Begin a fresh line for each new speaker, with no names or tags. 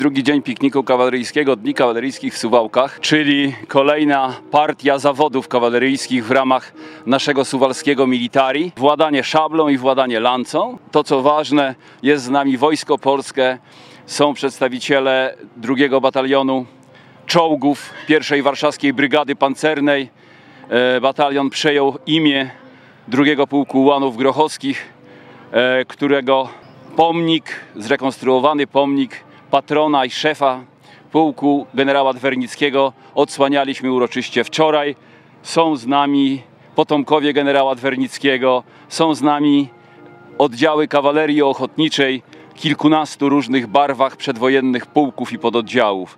Drugi dzień pikniku kawaleryjskiego, Dni Kawaleryjskich w Suwałkach, czyli kolejna partia zawodów kawaleryjskich w ramach naszego suwalskiego militari. Władanie szablą i władanie lancą. To, co ważne, jest z nami Wojsko Polskie, są przedstawiciele 2 Batalionu Czołgów 1. Warszawskiej Brygady Pancernej. Batalion przejął imię 2 Pułku Ułanów Grochowskich, którego pomnik, zrekonstruowany pomnik patrona i szefa pułku generała Dwernickiego odsłanialiśmy uroczyście wczoraj. Są z nami potomkowie generała Dwernickiego, są z nami oddziały kawalerii ochotniczej, kilkunastu różnych barwach przedwojennych pułków i pododdziałów.